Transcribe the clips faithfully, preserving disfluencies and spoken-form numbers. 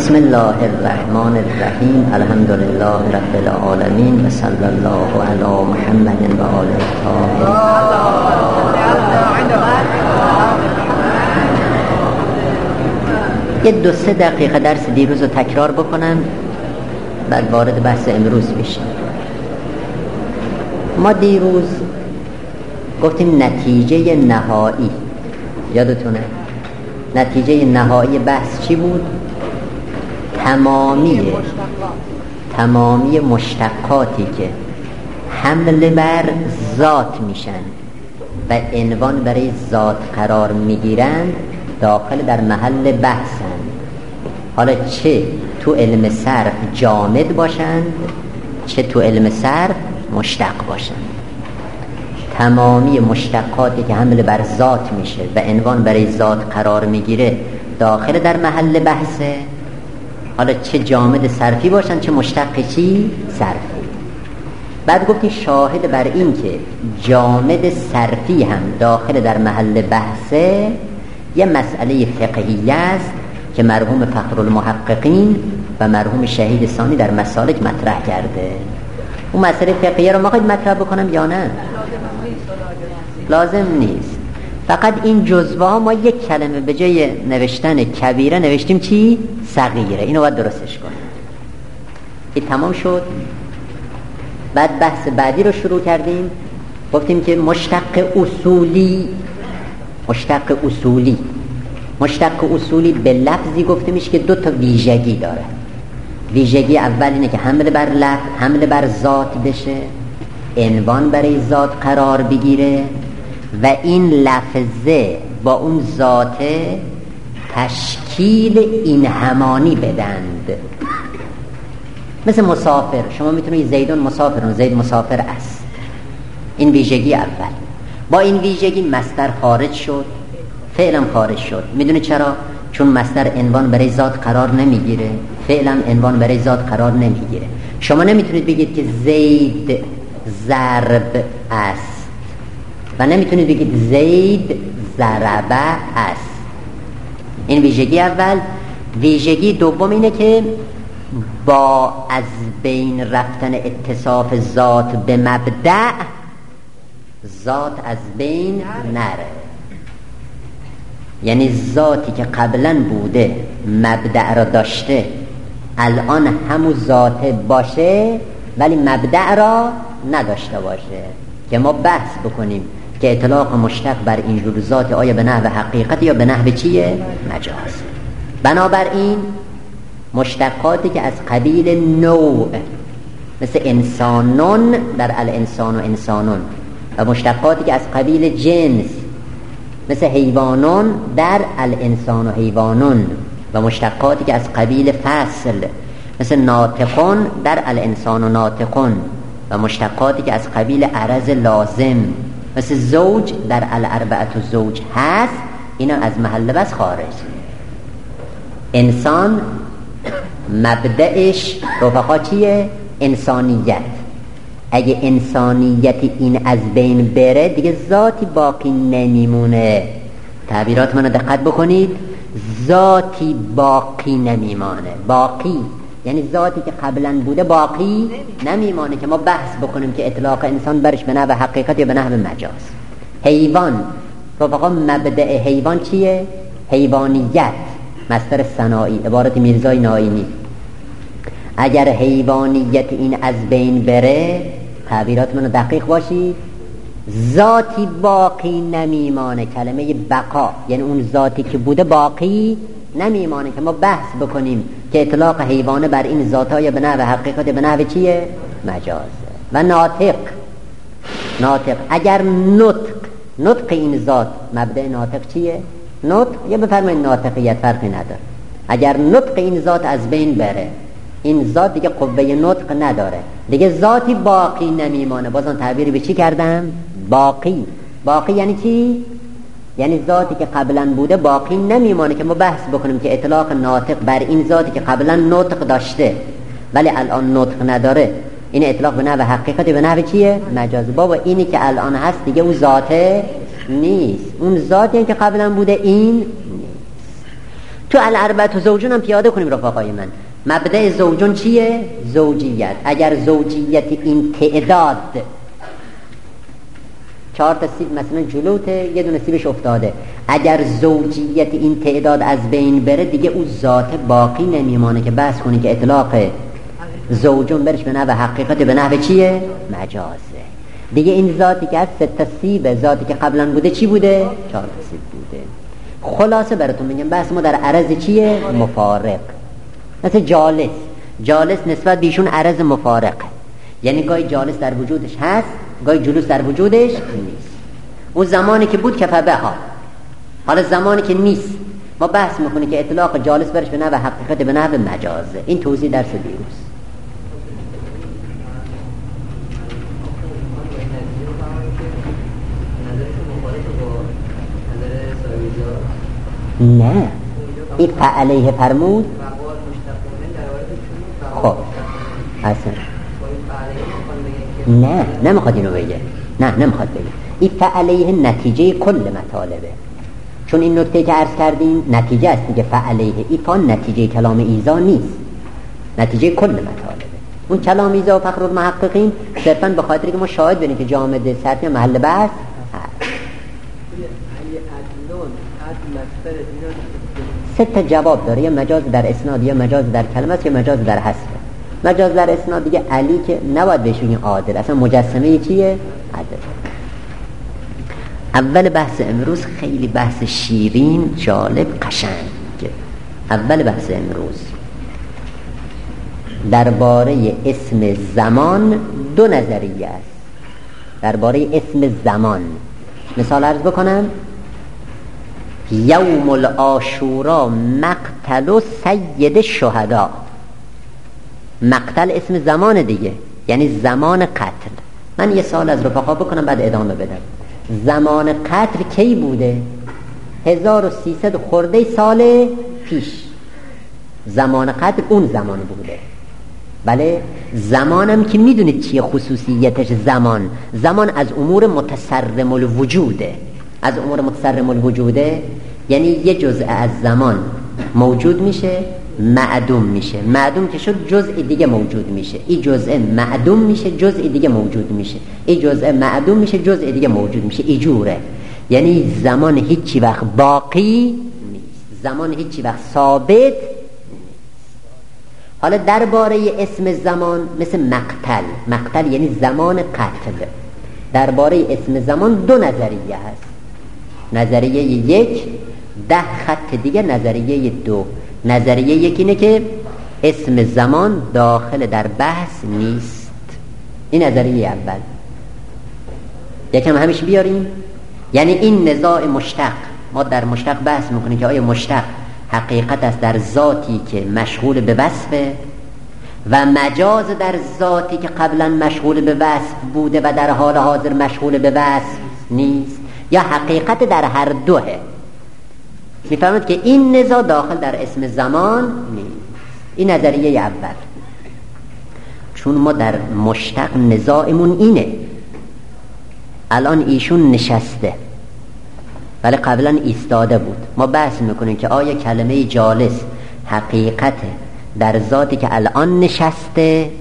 بسم الله الرحمن الرحیم. الحمد لله رب العالمین و صلی الله علی محمد و آله الطاهرین. یه دو سه دقیقه درس دیروز رو تکرار بکنم بعد وارد بحث امروز بشیم. ما دیروز گفتیم نتیجه نهایی، یادتونه نتیجه نهایی بحث چی بود؟ تمامی تمامی مشتقاتی که حمله بر ذات میشن و عنوان برای ذات قرار میگیرند داخل در محل بحثند، حالا چه تو علم صرف جامد باشند چه تو علم صرف مشتق باشند. تمامی مشتقاتی که حمله بر ذات میشه و عنوان برای ذات قرار میگیره داخل در محل بحثه، حالا چه جامد صرفی باشن چه مشتق چی صرفی. بعد گفتی شاهد بر این که جامد صرفی هم داخل در محل بحثه یه مسئله فقهی است که مرحوم فخرالمحققین و مرحوم شهید ثانی در مسالک مطرح کرده. اون مسئله فقهی رو ما خواهید مطرح بکنم یا نه؟ لازم نیست. فقط این جزوه ها ما یک کلمه به جای نوشتن کبیره نوشتیم چی؟ صغیره. اینو باید درستش کنیم. این تمام شد. بعد بحث بعدی رو شروع کردیم. گفتیم که مشتق اصولی مشتق اصولی مشتق اصولی به لفظی گفته میشه که دو تا ویژگی داره. ویژگی اول اینه که حمله بر لفظ حمله بر ذات بشه، عنوان برای ذات قرار بگیره و این لفظه با اون ذاته تشکیل این همانی بدند. مثل مسافر، شما میتونید زیدون مسافرون، زید مسافر است. این ویژگی اول. با این ویژگی مصدر خارج شد، فعلم خارج شد. میدونید چرا؟ چون مصدر عنوان برای ذات قرار نمیگیره، فعلم عنوان برای ذات قرار نمیگیره. شما نمیتونید بگید که زید ضرب است و نمیتونید بگید زید ضربه است. این ویژگی اول. ویژگی دوم اینه که با از بین رفتن اتصاف ذات به مبدأ ذات از بین نره. یعنی ذاتی که قبلا بوده مبدأ را داشته الان همون ذات باشه ولی مبدأ را نداشته باشه، که ما بحث بکنیم که اطلاق مشتق بر اینجور ذات آیا به نحو حقیقت یا به نحو چیه؟ مجاز. بنابراین مشتقاتی که از قبیل نوع مثل انسانون در الانسان و انسانون و مشتقاتی که از قبیل جنس مثل حیوانون در الانسان و حیوانون و مشتقاتی که از قبیل فصل مثل ناطقون در الانسان و ناطقون و مشتقاتی که از قبیل عرض لازم مثل زوج در الاربعة زوج هست، اینا از محل بس خارج. انسان مبدأش رفقا چیه؟ انسانیت. اگه انسانیت این از بین بره دیگه ذاتی باقی نمیمونه. تعبیرات منو دقت بکنید. ذاتی باقی نمیمانه. باقی یعنی ذاتی که قبلا بوده باقی نمیمانه که ما بحث بکنیم که اطلاق انسان برش به نحو حقیقت یا به نحو مجاز. حیوان رفقا مبدأ حیوان چیه؟ حیوانیت، مصدر صناعی، عبارت میرزای ناینی. اگر حیوانیت این از بین بره، تعبیرات منو دقیق باشید، ذاتی باقی نمیمانه. کلمه بقا یعنی اون ذاتی که بوده باقی نمیمانه که ما بحث بکنیم که اطلاق حیوانه بر این ذاتای به نحو حقیقت به نحو چیه؟ مجازه. و ناطق ناطق اگر نطق نطق این ذات مبدأ ناطق چیه؟ نطق یا بفرمایید ناطقیت فرقی نداره. اگر نطق این ذات از بین بره این ذات دیگه قوه نطق نداره، دیگه ذاتی باقی نمیمانه. بازم تعبیری به چی کردم؟ باقی. باقی یعنی چی؟ یعنی ذاتی که قبلا بوده باقی نمیمانه که ما بحث بکنیم که اطلاق ناطق بر این ذاتی که قبلا نطق داشته ولی الان نطق نداره، این اطلاق به نحو حقیقت به نحو چیه؟ مجاز. بابا اینی که الان هست دیگه اون ذاته نیست، اون ذاتی که قبلا بوده این نیست. تو الاربعه زوجون هم پیاده کنیم رفقای من. مبدأ زوجون چیه؟ زوجیت. اگر زوجیت این تعداد چهار تا سیب مثلا جلوته، یه دونه سیبش افتاده، اگر زوجیت این تعداد از بین بره دیگه اون ذات باقی نمیمانه که بحث کنی که اطلاق زوجون برش به نحو حقیقت به نحو چیه؟ مجازه. دیگه این ذاتی که از سه تا سیب، ذاتی که قبلا بوده چی بوده؟ چهار تا سیب بوده. خلاصه براتون میگم بحث ما در عرض چیه؟ مفارق. مثل جالس، جالس نسبت بیشون عرض مفارق، یعنی گاهی جالس در وجودش هست، گاهی جلوس در وجودش نیست. اون زمانی که بود کفبه ها، حالا زمانی که نیست ما بحث میکنی که اطلاق جالس برش به نحو حقیقت به نحو مجازه. این توضیح درس دیروز. نه این فعلیه فرمود. خب اصلا نه نمیخواد اینو بگه، نه نمیخواد بگه. این فعلیه نتیجه کل مطالبه، چون این نکته که عرض کردیم نتیجه است دیگه. فعلیه ایفا نتیجه کلام ایزا نیست، نتیجه کل مطالبه. اون کلام ایزا و فخر المحققین صرفا به خاطر که ما شاهد بینیم که جامعه سرطی محل بحث سه تا جواب داره، یا مجاز در اسناد، یا مجاز در کلمه است، یا مجاز در حذف. مجاز در اسناد دیگه علی که نباید بهش بگیم عادل، اصلا مجسمه چیه؟ عدل. اول بحث امروز خیلی بحث شیرین، جالب، قشنگ. اول بحث امروز درباره اسم زمان دو نظریه است. درباره اسم زمان مثال عرض بکنم: یوم العاشورا مقتل سید الشهدا. مقتل اسم زمان دیگه، یعنی زمان قتل. من یه سال از رفقا بکنم بعد ادامه بدم. زمان قتل کی بوده؟ هزار و سیصد خورده سال پیش زمان قتل اون زمان بوده. بله، زمانم که میدونید چیه خصوصیتش؟ زمان زمان از امور متصرم الوجوده. از امور متصرم الوجوده یعنی یه جزء از زمان موجود میشه، معدوم میشه. معدوم که شد جزء دیگه موجود میشه. این جزء معدوم میشه، جزء دیگه موجود میشه. این جزء معدوم میشه، جزء دیگه موجود میشه. اینجوره. یعنی زمان هیچی وقت باقی نیست، زمان هیچی وقت ثابت. حالا درباره اسم زمان مثل مقتل، مقتل یعنی زمان قتل. درباره اسم زمان دو نظریه هست. نظریه یک، ده خط دیگه نظریه دو. نظریه یک اینه که اسم زمان داخل در بحث نیست. این نظریه اول. یکم همیشه بیاریم. یعنی این نزاع مشتق، ما در مشتق بحث میکنیم که آیا مشتق حقیقت است در ذاتی که مشغول به وصفه و مجاز در ذاتی که قبلا مشغول به وصف بوده و در حال حاضر مشغول به وصف نیست، یا حقیقت در هر دوه. میفهمید که این نزاع داخل در اسم زمان نیست. این نظریه اول. چون ما در مشتق نزاعمون اینه. الان ایشون نشسته ولی قبلا ایستاده بود. ما بحث میکنیم که آیا کلمه جالس حقیقت در ذاتی که الان نشسته،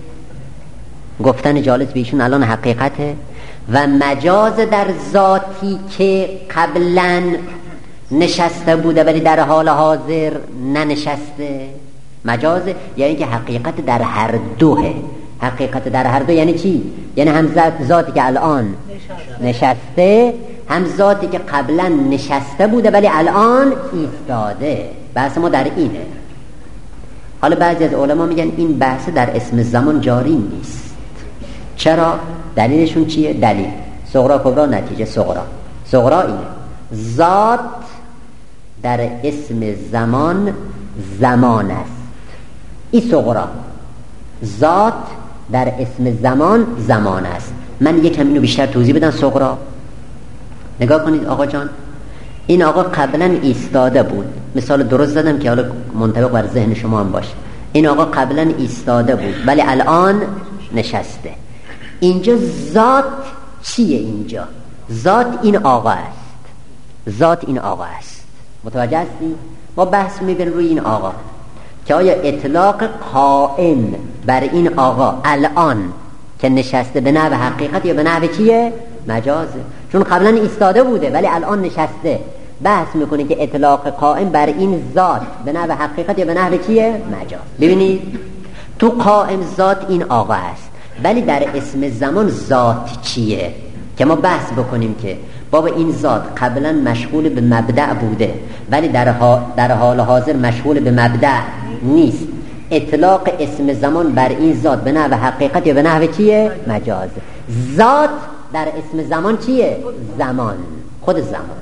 گفتن جالس به ایشون الان حقیقته، و مجاز در ذاتی که قبلا نشسته بوده ولی در حال حاضر ننشسته. مجاز یعنی که حقیقت در هر دوه. حقیقت در هر دو یعنی چی؟ یعنی هم ذاتی که الان نشسته، هم ذاتی که قبلا نشسته بوده ولی الان ایستاده. بحث ما در اینه. حالا بعضی از علما میگن این بحث در اسم زمان جاری نیست. چرا؟ دلیلشون چیه؟ دلیل صغرا کبرا نتیجه صغرا. صغرا اینه: ذات در اسم زمان زمان است. این صغرا. ذات در اسم زمان زمان است. من یکم اینو بیشتر توضیح بدم. صغرا نگاه کنید آقا جان، این آقا قبلا ایستاده بود. مثال درست زدم که حالا منطبق بر ذهن شما هم باشه. این آقا قبلا ایستاده بود ولی الان نشسته. اینجا ذات چیه؟ اینجا ذات این آقا است. ذات این آقا است. متوجه هستی؟ ما بحث میبینیم روی این آقا که آیا اطلاق قائم بر این آقا الان که نشسته به نحو حقیقت یا به نحو چیه؟ مجازه. چون قبلا ایستاده بوده ولی الان نشسته، بحث میکنه که اطلاق قائم بر این ذات به نحو حقیقت یا به نحو چیه؟ مجاز. ببینید تو قائم ذات این آقا هست، ولی در اسم زمان ذات چیه که ما بحث بکنیم که بابا این ذات قبلا مشغول به مبدأ بوده ولی در, ها در حال حاضر مشغول به مبدأ نیست. اطلاق اسم زمان بر این ذات به نحو حقیقت یا به نحو چیه؟ مجاز. ذات در اسم زمان چیه؟ زمان، خود زمان.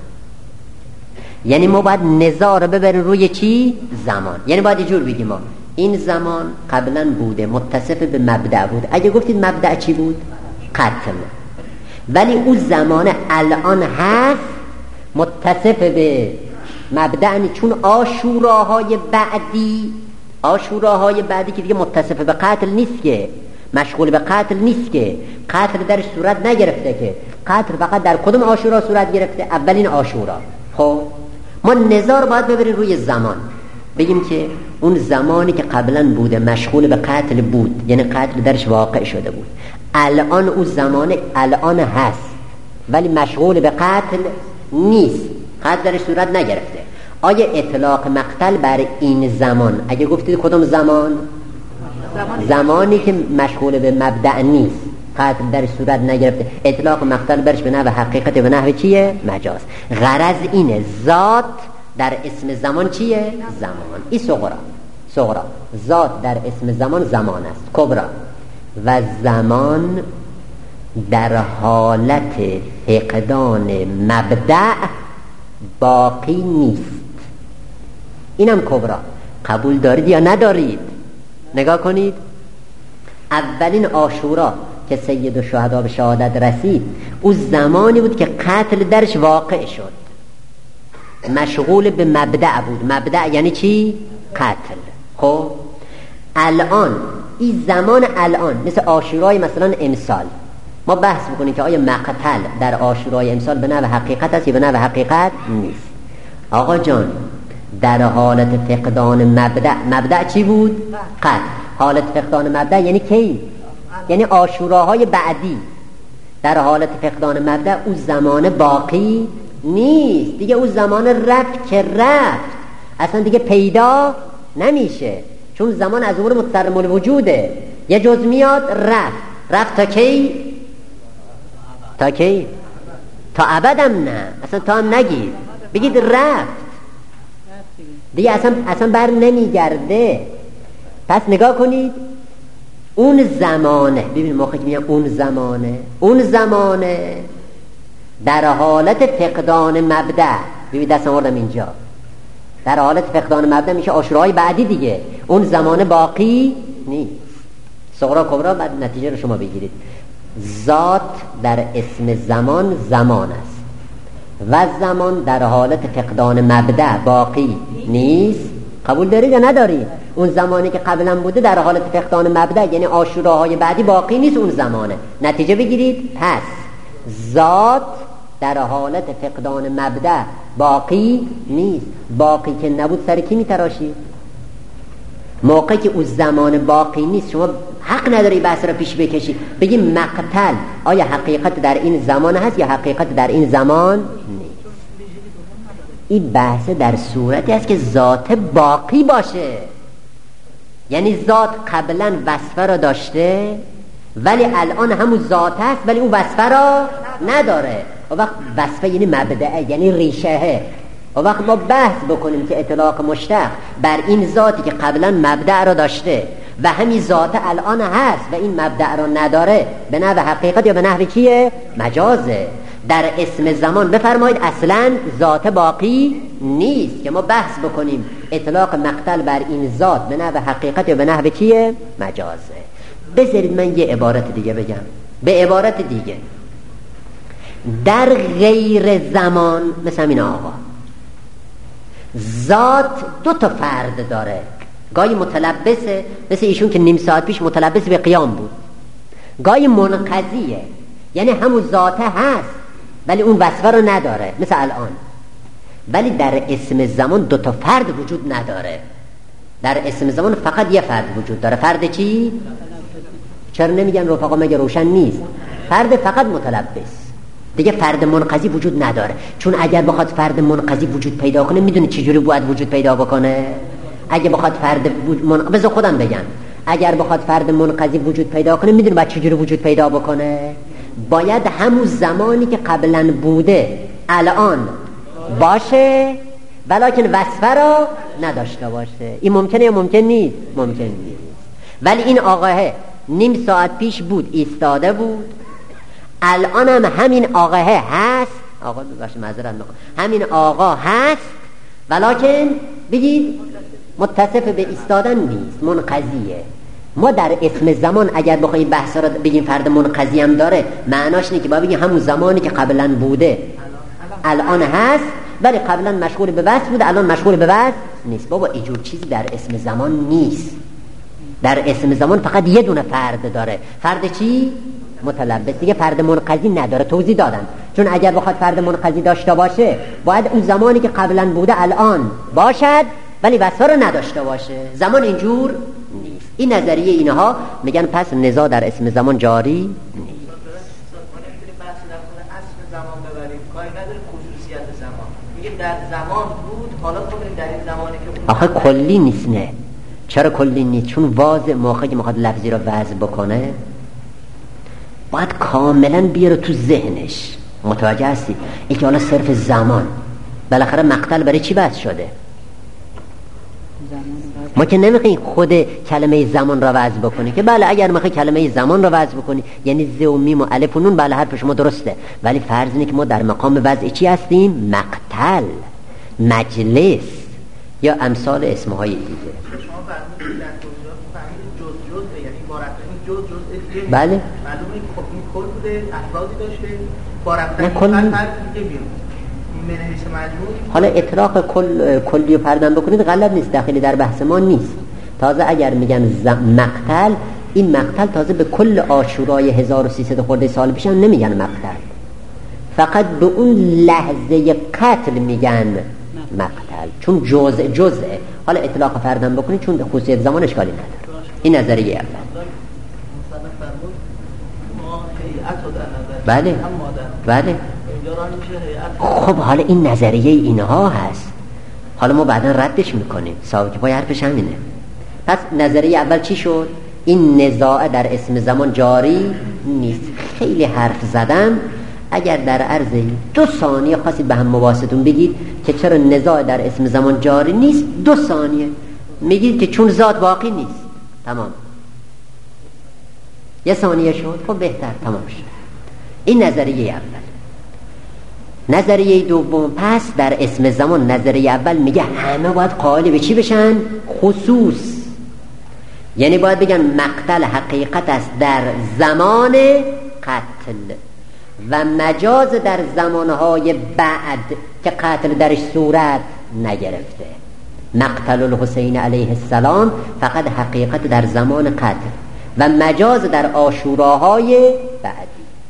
یعنی ما باید نظار رو ببریم روی چی؟ زمان. یعنی باید اینجور بگیم ما این زمان قبلا بوده متصف به مبدأ بود. اگه گفتید مبدأ چی بود؟ قتل. ولی اون زمان الان هست متصف به مبدأ نی، چون آشوراهای بعدی آشوراهای بعدی که دیگه متصف به قتل نیست، که مشغول به قتل نیست، که قتل درش صورت نگرفته، که قتل فقط در کدوم آشورا صورت گرفته؟ اولین آشورا. خب ما نظار باید ببریم روی زمان، بگیم که اون زمانی که قبلا بوده مشغول به قتل بود، یعنی قتل درش واقع شده بود، الان اون زمان الان هست ولی مشغول به قتل نیست، قتل درش صورت نگرفته. آیا اطلاق مقتل بر این زمان، اگه گفتید کدوم زمان؟ زمانی, زمانی که مشغول به مبدأ نیست، قتل درش صورت نگرفته، اطلاق مقتل برش به نحو حقیقت به نحو چیه؟ مجاز. غرض اینه ذات در اسم زمان چیه؟ زمان. این صغرا صغرا ذات در اسم زمان زمان است. کبرا و زمان در حالت فقدان مبدأ باقی نیست. اینم کبرا. قبول دارید یا ندارید؟ نگاه کنید، اولین آشورا که سید الشهدا به شهادت رسید او زمانی بود که قتل درش واقع شد، مشغول به مبدأ بود. مبدأ یعنی چی؟ قتل. خب الان این زمان الان مثل آشورای مثلا امسال ما بحث بکنیم که آیا مقتل در آشورای امسال به نحو حقیقت است یا به نحو حقیقت نیست. آقا جان در حالت فقدان مبدأ، مبدأ چی بود؟ قتل. حالت فقدان مبدأ یعنی کی؟ یعنی آشوراهای بعدی. در حالت فقدان مبدأ اون زمان باقی نیست دیگه، اون زمان رفت که رفت، اصلا دیگه پیدا نمیشه، چون زمان از امور متصرم الوجوده، یه جز میاد رفت. رفت تا کی؟ تا کی؟ تا ابدم نه، اصلا تا هم نگید، بگید رفت دیگه، اصلا اصلا بر نمیگرده. پس نگاه کنید اون زمانه، ببین موقعی که میگم اون زمانه، اون زمانه در حالت فقدان مبدأ، ببین دستم آوردم اینجا، در حالت فقدان مبدأ میشه آشورای بعدی دیگه، اون زمان باقی نیست. صغرا کبرا بعد نتیجه رو شما بگیرید. ذات در اسم زمان زمان است و زمان در حالت فقدان مبدأ باقی نیست. قبول دارید یا ندارید؟ اون زمانی که قبلا بوده در حالت فقدان مبدأ یعنی آشوراهای بعدی باقی نیست، اون زمانه. نتیجه بگیرید، پس ذات در حالت فقدان مبدأ باقی نیست. باقی که نبود سر کی میتراشی؟ موقعی که اون زمان باقی نیست شما حق نداری بحث را پیش بکشی بگی مقتل آیا حقیقت در این زمان هست یا حقیقت در این زمان نیست. این بحث در صورتی است که ذات باقی باشه، یعنی ذات قبلا وصفه را داشته ولی الان همون ذات هست ولی اون وصفه را نداره. و وقت وصفه یعنی مبدأ، یعنی ریشه. و وقت ما بحث بکنیم که اطلاق مشتق بر این ذاتی که قبلا مبدأ را داشته و همین ذات الان هست و این مبدأ را نداره، به نحو حقیقت یا به نحو چیه؟ مجازه. در اسم زمان بفرمایید اصلا ذات باقی نیست که ما بحث بکنیم اطلاق مقتل بر این ذات به نحو حقیقت یا به نحو چیه؟ مجازه. بذارید من یه عبارت دیگه بگم. به عبارت دیگه، در غیر زمان مثل همین آقا ذات دو تا فرد داره. گاهی متلبسه مثل ایشون که نیم ساعت پیش متلبس به قیام بود، گاهی منقضیه یعنی همون ذاته هست ولی اون وصفه رو نداره مثل الان. ولی در اسم زمان دو تا فرد وجود نداره. در اسم زمان فقط یه فرد وجود داره. فرد چی؟ چرا نمیگن رفقا مگه روشن نیست؟ فرد فقط متلبس، دیگه فرد منقضی وجود نداره. چون اگر بخواد فرد منقضی وجود پیدا کنه، میدونی چجوری باید وجود پیدا بکنه؟ اگه بخواد فرد من... بذار خودم بگم، اگر بخواد فرد منقضی وجود پیدا کنه، میدونی باید چجوری وجود پیدا بکنه؟ باید همون زمانی که قبلا بوده الان باشه، ولکن وصفه را نداشته باشه. این ممکنه یا ممکن نیست؟ ممکن نیست. ولی این آقاه نیم ساعت پیش بود، ایستاده بود، الان هم همین آقاه هست، آقا باشه معذرت میخوام، همین آقا هست، ولکن بگید متصف به ایستادن نیست، منقضیه. ما در اسم زمان اگر بخوایم بحث را بگیم فرد منقضی هم داره، معناش اینه که باید بگیم همون زمانی که قبلا بوده الان هست، ولی قبلا مشغول به وصف بوده، الان مشغول به وصف نیست. بابا اینجور چیزی در اسم زمان نیست. در اسم زمان فقط یه دونه فرد داره. فرد چی؟ متلبس. دیگه فرد منقضی نداره. توضیح دادم. چون اگر بخواد فرد منقضی داشته باشه، باید اون زمانی که قبلا بوده الان باشد، ولی وصف رو نداشته باشه. زمان اینجور نیست. این نظریه اینها میگن پس نزاع در اسم زمان جاری نیست. در زمان بود، حالا خودمون در این زمانی که آخه کلی نیست. نه چرا کلی نیست؟ چون واضح موقعی که میخواد لفظی رو وضع بکنه باید کاملا بیاره تو ذهنش. متوجه هستی؟ این که حالا صرف زمان، بالاخره مقتل برای چی وضع شده؟ ما که نمیخواییم خود کلمه زمان را وضع بکنی که بله، اگر میخوای کلمه زمان را وضع بکنی یعنی ز و میم و الف و نون، بله حرف شما درسته، ولی فرض اینه که ما در مقام وضع چی هستیم؟ مقتل، مجلس یا امثال اسمهای دیگه. شما فرمودید در توضیحات فهمیدید جز جز، یعنی با رفتن جز جز دیگه، بله معلومه این کل بوده، افرادی داشته، با رفتن کل دیگه بیرون. حالا اطلاق کل کلی رو پردن بکنید غلط نیست، داخلی در بحث ما نیست. تازه اگر میگن مقتل، این مقتل تازه به کل عاشورای هزار و سیصد خورده سال پیش هم نمیگن مقتل، فقط به اون لحظه قتل میگن مقتل، چون جزء جزءه. حالا اطلاق پردن بکنید چون خصوصیت زمان اشکالی نداره. این نظریه اول. بله بله. خب حالا این نظریه اینها هست، حالا ما بعدا ردش میکنیم. صاحب که پای حرفش همینه. پس نظریه اول چی شد؟ این نزاع در اسم زمان جاری نیست. خیلی حرف زدم، اگر در عرض دو ثانیه خواستید به هم مباحثتون بگید که چرا نزاع در اسم زمان جاری نیست، دو ثانیه میگید که چون ذات باقی نیست. تمام. یه ثانیه شد، خب بهتر، تمام شد. این نظریه اول. نظریه دوم، پس در اسم زمان نظریه اول میگه همه باید قائل به چی بشن؟ خصوص. یعنی باید بگن مقتل حقیقت است در زمان قتل و مجاز در زمانهای بعد که قتل درش صورت نگرفته. مقتل الحسین علیه السلام فقط حقیقت در زمان قتل و مجاز در عاشوراهای بعدی.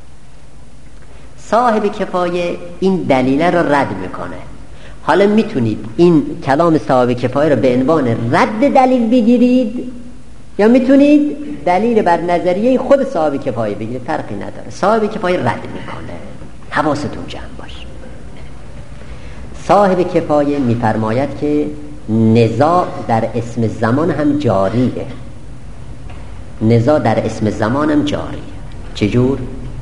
صاحب کفایه این دلیل رو رد میکنه. حالا میتونید این کلام صاحب کفایه رو به عنوان رد دلیل بگیرید یا میتونید دلیل بر نظریه خود صاحب کفایه بگیرید، فرقی نداره. صاحب کفایه رد میکنه. حواستون جمع باشه. صاحب کفایه میفرماید که نزاع در اسم زمان هم جاریه. نزاع در اسم زمان هم جاریه. چجور؟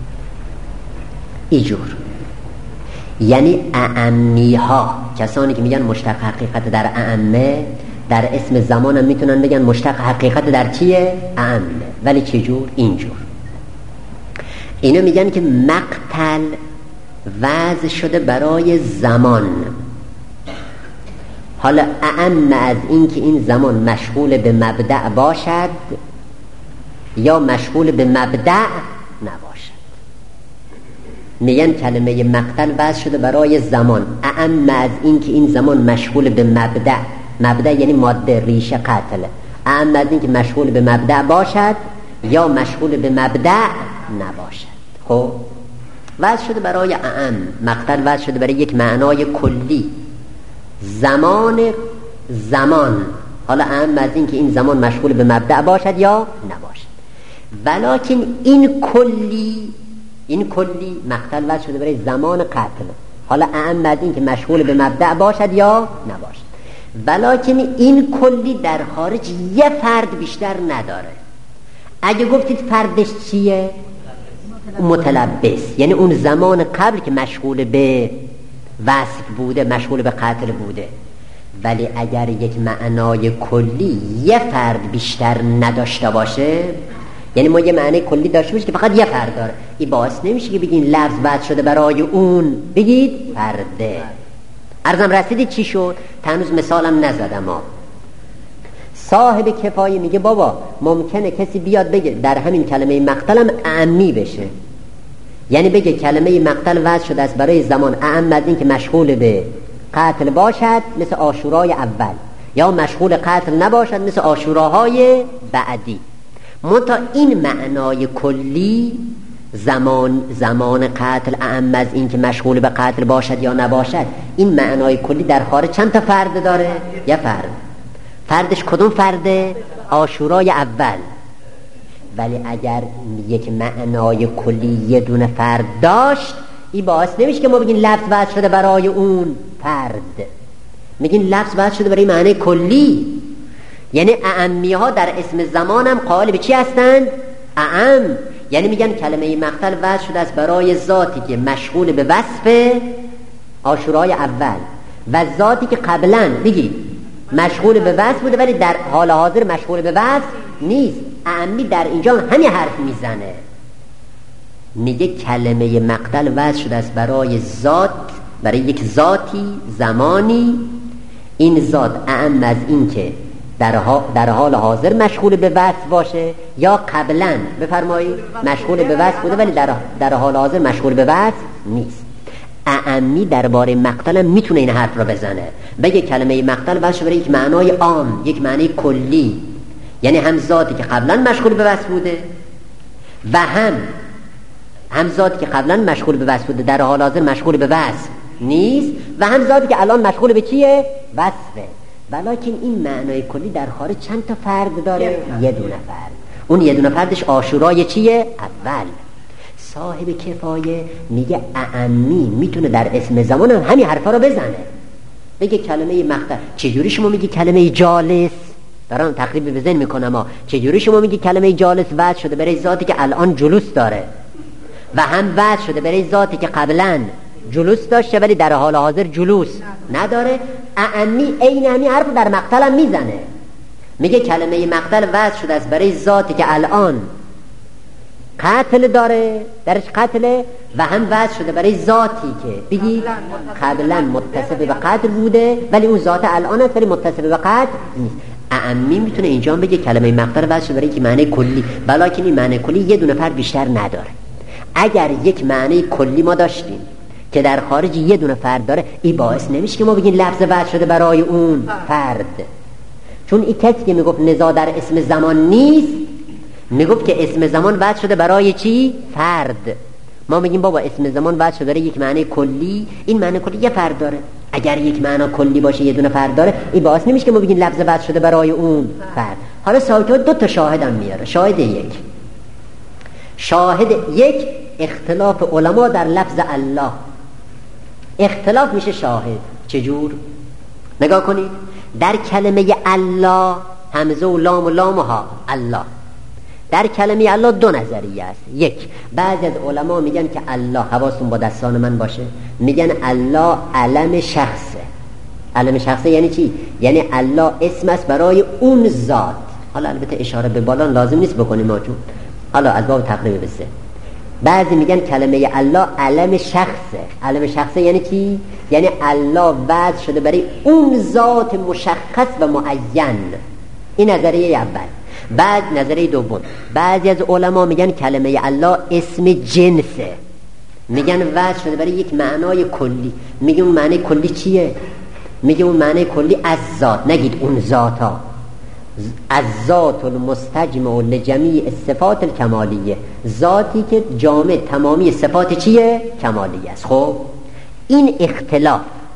ایجور. یعنی اعمی ها، کسانی که میگن مشتق حقیقت در اعمه، در اسم زمان هم میتونن بگن مشتق حقیقت در چیه؟ اعمه. ولی چجور؟ اینجور. اینو میگن که مقتل وضع شده برای زمان. حالا اعم از این که این زمان مشغول به مبدأ باشد یا مشغول به مبدأ نباشد. میگن کلمه مقتل وضع شده برای زمان، اعم از این که این زمان مشغول به مبدأ، مبدأ یعنی ماده ریشه قتل، اعم از این که مشغول به مبدأ باشد یا مشغول به مبدأ نباشد. خب وضع شده برای اعم. مقتل وضع شده برای یک معنای کلی، زمان زمان حالا اهم از این که این زمان مشغول به مبدأ باشد یا نباشد، ولکن این کلی این کلی مقتل وضع شده برای زمان قتل، حالا اهم از این که مشغول به مبدأ باشد یا نباشد، ولکن این کلی در خارج یه فرد بیشتر نداره. اگه گفتید فردش چیه؟ متلبس، یعنی اون زمان قبل که مشغول به وصف بوده، مشغول به قتل بوده. ولی اگر یک معنای کلی یه فرد بیشتر نداشته باشه، یعنی ما یه معنی کلی داشته باشیم که فقط یه فرد داره، این باعث نمیشه که بگین لفظ وضع شده برای اون، بگید فرده. عرضم رسیدید چی شد؟ تنوز مثالم نزدم. ما صاحب کفایه میگه بابا ممکنه کسی بیاد بگه در همین کلمه مقتلم اعمی بشه، یعنی بگه کلمه مقتل وضع شده است برای زمان اعم از این که مشغول به قتل باشد مثل عاشورای اول، یا مشغول قتل نباشد مثل عاشوراهای بعدی. منتها این معنای کلی زمان زمان قتل اعم از این که مشغول به قتل باشد یا نباشد، این معنای کلی در خارج چند تا فرد داره؟ یه فرد. فردش کدوم فرده؟ عاشورای اول. ولی اگر یک معنای کلی یه دونه فرد داشت، این باعث نمیشه که ما بگیم لفظ وضع شده برای اون فرد، میگین لفظ وضع شده برای معنی کلی. یعنی اعمی ها در اسم زمان هم قائل به چی هستند؟ اعم. یعنی میگن کلمه مقتل وضع شده است برای ذاتی که مشغول به وصف عاشورای اول و ذاتی که قبلا بگید مشغول به وصف بوده ولی در حال حاضر مشغول به وصف نیست. اعمی در اینجا همین حرف میزنه، میگه کلمه مقتل وضع شده است برای ذات، برای یک ذاتی زمانی، این ذات اعم از این که در, در حال حاضر مشغول به وصف باشه یا قبلا بفرمایید مشغول به وصف بوده ولی در, در حال حاضر مشغول به وصف نیست. اعمی درباره مقتل هم میتونه این حرف را بزنه، بگه کلمه مقتل وضع شده برای یک معنای عام، یک معنی کلی، یعنی هم ذاتی که قبلا مشغول به وصف بوده و هم هم ذاتی که قبلا مشغول به وصف بوده در حال حاضر مشغول به وصف نیست و هم ذاتی که الان مشغول به چیه؟ وصفه. ولکن این معنای کلی در خارج چند تا فرد داره؟ یه دونه فرد. اون یه دونه فردش عاشورای چیه؟ اول. صاحب کفایه میگه اعمی میتونه در اسم زمان هم همین حرفا رو بزنه، بگه کلمه مقتل. چجوری شما میگی کلمه جالس؟ دارم تقریبا بزن میکنم ها. چجوری شما میگی کلمه جالس وضع شده برای ذاتی که الان جلوس داره و هم وضع شده برای ذاتی که قبلا جلوس داشته ولی در حال حاضر جلوس نداره؟ اعمی عین همین حرف در مقتل هم میزنه، میگه کلمه مقتل وضع شده است برای ذاتی که الان قتل داره، درش قتله، و هم وضع شده برای ذاتی که بگی قبلا متصف به قتل بوده ولی اون ذات الان است ولی متصف به قتل نیست. اعمی میتونه اینجا بگه کلمه مقتل وضع شده برای که معنی کلی، ولیکن این معنی کلی یه دونه فرد بیشتر نداره. اگر یک معنی کلی ما داشتیم که در خارج یه دونه فرد داره، این باعث نمیشه که ما بگیم لفظ وضع شده برای اون فرد، چون این کسی که میگفت نزاع در اسم زمان نیست، میگفت که اسم زمان وضع شده برای چی؟ فرد. ما میگیم بابا اسم زمان وضع شده برای یک معنی کلی، این معنی کلی یه فرد داره. اگر یک معنی کلی باشه یه دونه فرد داره، این باعث نمیشه که ما بگیم لفظ وضع شده برای اون فرد. حالا ساکت دو تا شاهد هم میاره. شاهد یک شاهد یک اختلاف علما در لفظ الله. اختلاف میشه شاهد. چجور؟ نگاه کنید، در کلمه الله همزه و لام و لام و ها الله، در کلمه الله دو نظریه است. یک، بعضی از علما میگن که الله، حواستون با دستان من باشه، میگن الله علم شخصه. علم شخصه یعنی چی؟ یعنی الله اسم است برای اون ذات. حالا البته اشاره به بالان لازم نیست بکنیم موجود، حالا از باب تقریب بسه. بعضی میگن کلمه الله علم شخصه. علم شخصه یعنی چی؟ یعنی الله وضع شده برای اون ذات مشخص و معین. این نظریه اول. بعد نظریه دوم، بعضی از علما میگن کلمه الله اسم جنسه، میگن وضع شده برای یک معنای کلی. میگه اون معنی کلی چیه؟ میگه اون معنی کلی از ذات، نگید اون ذاتا، از ذات المستجمع لجمیع الصفات الکمالیه، ذاتی که جامع تمامی صفات چیه؟ کمالیه است. خب این اختلاف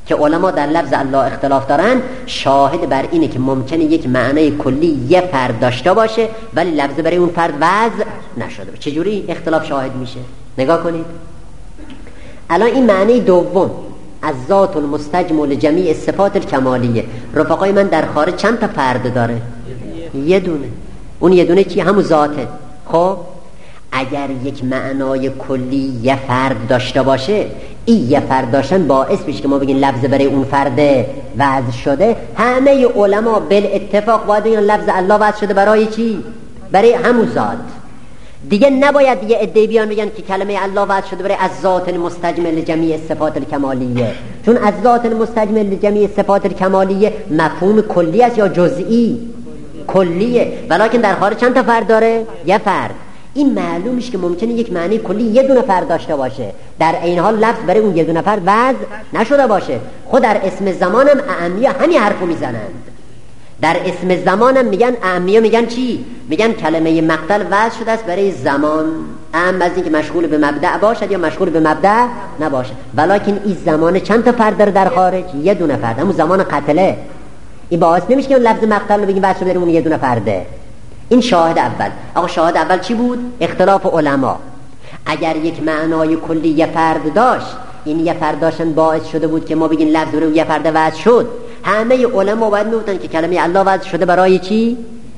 که علما در لفظ الله اختلاف دارن، شاهد بر اینه که ممکنه یک معنای کلی یه فرد داشته باشه ولی لفظ برای اون فرد وضع نشده باشه. چجوری اختلاف شاهد میشه؟ نگاه کنید. الان این معنی دوم از ذات المستجمل جمیع صفات الکمالیه، رفقای من در خارج چند تا فرد داره؟ یه دونه. اون یه دونه چی؟ همون ذاته. خب اگر یک معنای کلی یه فرد داشته باشه، این یه فرد داشتن باعث میشه که ما بگیم لفظ برای اون فرد وضع شده. همه علما بالاتفاق باید بگن لفظ الله وضع شده برای چی؟ برای همون ذات. دیگه نباید یه عده بیان بگن که کلمه الله وضع شده برای از ذات المستجمل جمیع صفات الکمالیه، چون از ذات المستجمل جمیع صفات الکمالیه مفهوم کلی است یا جزئی؟ کلیه. ولکن در خارج چند تا فرد داره؟ یه فرد. این معلوم میشه که ممکنه یک معنی کلی یه دونه فرد داشته باشه، در این حال لفظ برای اون یه دونه فرد وضع نشده باشه. خود در اسم زمانم اعمیه همین حرفو میزنند. در اسم زمانم میگن اعمیه، میگن چی؟ میگن کلمه مقتل وضع شده است برای زمان، اعم از این که مشغول به مبدأ باشد یا مشغول به مبدأ نباشد. ولکن این زمان چند تا فرد داره در خارج؟ یه دونه فرد، همون زمان قتله. این باعث نمیشه که اون لفظ مقتل رو بگیم وضع شده برای اون یه دونه فرده. این شاهد اول. آقا شاهد اول چی بود؟ اختلاف علما. اگر یک معنای کلی یه فرد داشت، این یه فرد داشتن باعث شده بود که ما بگیم لفظ برای یه فرد وضع شد، همه علما باید میگفتن که کلمه الله وضع شده برای چی؟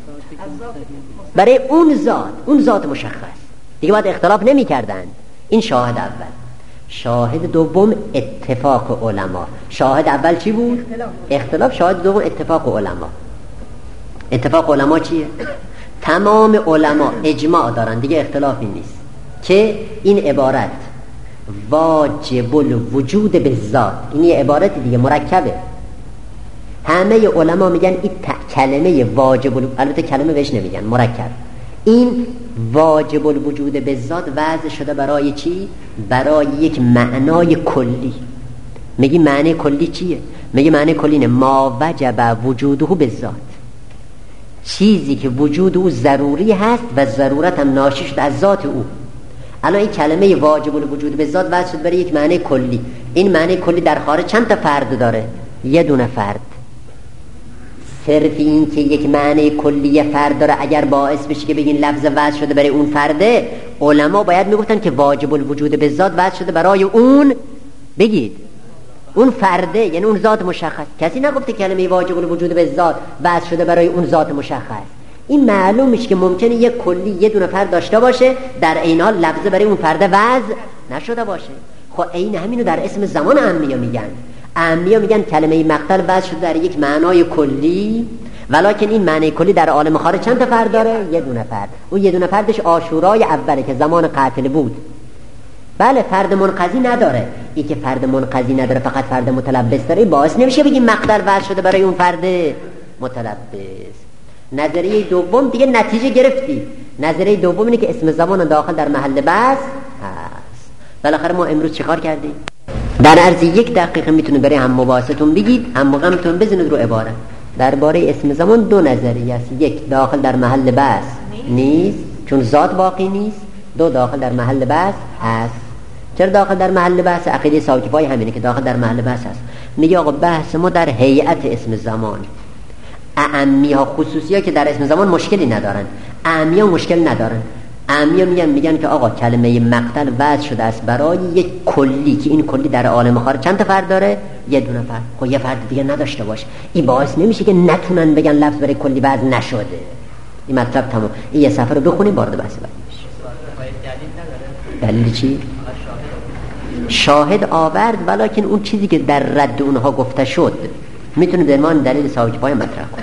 برای اون ذات، اون ذات مشخص. دیگه باید اختلاف نمی کردن. این شاهد اول. شاهد دوم اتفاق علما. شاهد اول چی بود؟ اختلاف. شاهد دوم اتفاق علما. اتفاق علما چیه؟ تمام علما اجماع دارن، دیگه اختلافی نیست، که این عبارت واجب الوجود به ذات، این یه عبارت دیگه مرکبه. همه علما میگن این کلمه واجب الوجود، البته کلمه بهش نمیگن، مرکب، این واجب الوجود به ذات وضع شده برای چی؟ برای یک معنای کلی. میگی معنی کلی چیه؟ میگی معنی کلی اینه ما وجب وجوده به ذات، چیزی که وجود او ضروری هست و ضرورت هم ناشی شده از ذات او. الان این کلمه واجب الوجود به ذات وضع شد برای یک معنی کلی. این معنی کلی در خارج چند تا فرد داره؟ یه دونه فرد. صرف این که یک معنی کلی فرد داره اگر باعث بشه که بگین لفظ وضع شده برای اون فرده، علما باید میگفتن که واجب الوجود به ذات وضع شده برای اون، بگید اون فرده، یعنی اون ذات مشخص. کسی نگفته کلمه واجب الوجود به ذات وضع شده برای اون ذات مشخص. این معلوم میشه که ممکنه یک کلی یه دونه فرد داشته باشه، در عین حال لفظ برای اون فرد وضع نشده باشه. خب عین همینو در اسم زمان اعمیه میگن. اعمیه میگن کلمه مقتل وضع شده در یک معنای کلی، ولکن این معنی کلی در عالم خارج چند تا فرد داره؟ یه دونه فرد. اون یه دونه فردش عاشورای اوله که زمان قتل بود. بله فرد منقضی نداره. این که فرد منقضی نداره فقط فرد متلبس داره، باعث نمیشه بگیم مقتل وضع شده برای اون فرد متلبس. نظریه دوم دیگه نتیجه گرفتی. نظریه دوم اینه که اسم زمان داخل در محل بحث هست. بالاخره ما امروز چیکار کردیم؟ در عرض یک دقیقه میتونید برای هم مباحثتون بگید، هم مقامتون بزنید رو عبارت. درباره اسم زمان دو نظریه است. یک، داخل در محل بحث نیست چون ذات باقی نیست. دو، داخل در محل بحث هست. چرا داخل در محل بحث؟ عقیده ساکفای همینه که داخل در محل بحث هست. میگه آقا بحث ما در هیئت اسم زمان. اعمیه ها خصوصی ها که در اسم زمان مشکلی ندارن، اعمیه ها مشکل ندارن. اعمیه میگن میگن که آقا کلمه مقتل وضع شده است برای یک کلی که این کلی در عالم خارج چند تا فرد داره؟ یه دونه فرد. خب یه فرد دیگه نداشته باشه، این باعث نمیشه که نتونن بگن لفظ برای کلی وضع نشده. این مطلب تمام. این یه صفحه رو بخونیم وارد بحث بعد بشیم. دلیل چی؟ شاهد آورد، ولکن اون چیزی که در رد اونها گفته شد میتونه به عنوان دلیل ثابت پای مطرح کنه.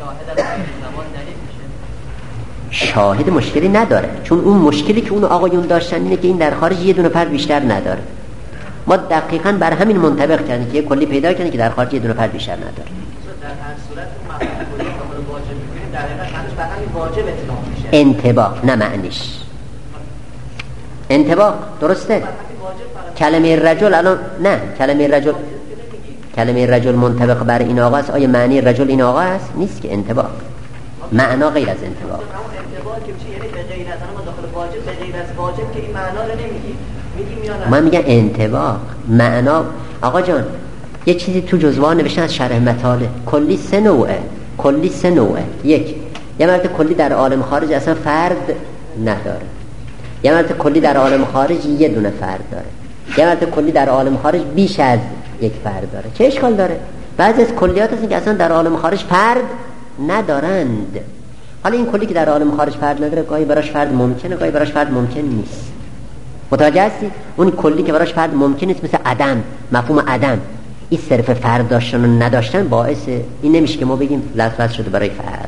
شاهد مشکلی نداره، چون اون مشکلی که اون آقایون داشتن اینه که این در خارج یه دونه فرد بیشتر نداره. ما دقیقاً بر همین منطبق کردیم که یه کلی پیدا کردیم که در خارج یه دونه فرد بیشتر نداره. در هر صورت مفهوم واجب می‌گیریم، در حقیقت بر همین واجب اطلاق میشه. انطباق نه معنیش. انطباق درسته. کلمه رجل الان نه، کلمه رجل کلمه رجل منطبق بر این آقا است. آیا معنی رجل این آقا است؟ نیست که. انطباق معنا غیر از انطباق. انطباق که چیه؟ یعنی به غیر از ما داخل واجب، به غیر از واجب که این معنا رو نمیگیم، میگیم یا نه؟ ما میگن انطباق معنا. آقا جان یه چیزی تو جزوه نوشتن از شرح مطالع، کلی سه نوعه، کلی سه نوعه. یک، یه مرد کلی در عالم خارج اصلا فرد نداره. یه مرد کلی در عالم خارج یه دونه فرد داره. یه مرد کلی در عالم خارج بیش از یک فرد داره. چه اشکال داره؟ بعضی از کلیات هستن که اصلا در عالم خارج فرد ندارند. حالا این کلی که در عالم خارج فرد نداره، گاهی براش فرد ممکنه، گاهی براش فرد ممکن نیست. متوجه هستی؟ اون کلی که براش فرد ممکن نیست، مثل عدم، مفهوم عدم، این صرف فرد داشتن و نداشتن باعث این نمیشه که ما بگیم لفظ شده برای فرد.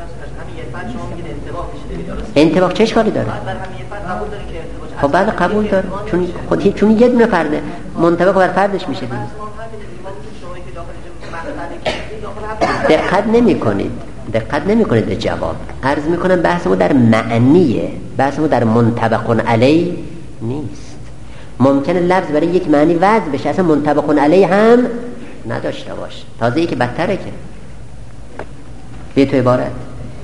انطباق چه اشکالی داره؟ خب بعد قبول داره، چون خودی چون یه دونه فرده منطبق بر فردش میشه دیگه. دقت نمی کنید دقت نمی کنید به جواب. عرض میکنم بحث ما در معنیه، بحث ما در منطبق علی نیست. ممکنه لفظ برای یک معنی وضع بشه اصلا منطبق علی هم نداشته باشه، تازه ای که بدتره. که به تو عبارت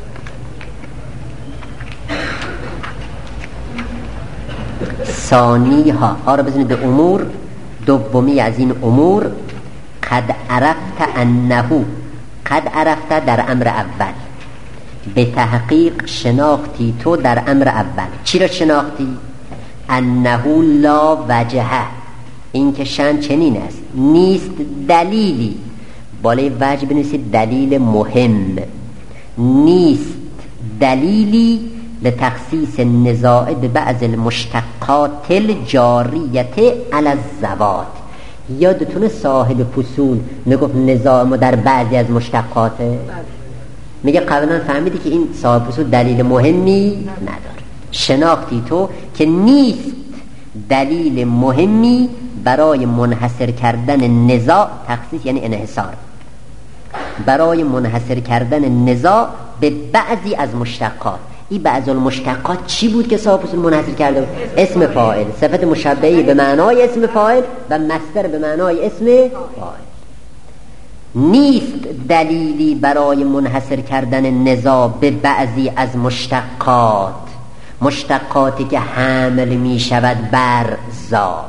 ثانی ها ها رو بزنید به امور، دومی از این امور قد عرفت انه، قد عرفت در امر اول، به تحقیق شناختی تو در امر اول. چی رو شناختی؟ انه لا وجهه، این که شأن چنین است، نیست دلیلی، بالای وجه بنویسید دلیل مهم، نیست دلیلی لتخصیص النزاع به بعض المشتقات الجاریت علی الذوات. یادتونه صاحب فصول میگفت نزاع ما در بعضی از مشتقاته؟ میگه قبلا فهمیدی که این صاحب فصول دلیل مهمی نداره. شناختی تو که نیست دلیل مهمی برای منحصر کردن نزاع، تخصیص یعنی انحصار، برای منحصر کردن نزاع به بعضی از مشتقات. این بعض المشتقات چی بود که صاحب فصول منحصر کرده بود؟ اسم فاعل، صفت مشبهه به معنای اسم فاعل و مصدر به معنای اسم فاعل. نیست دلیلی برای منحصر کردن نزاع به بعضی از مشتقات، مشتقاتی که حمل می شود بر ذات،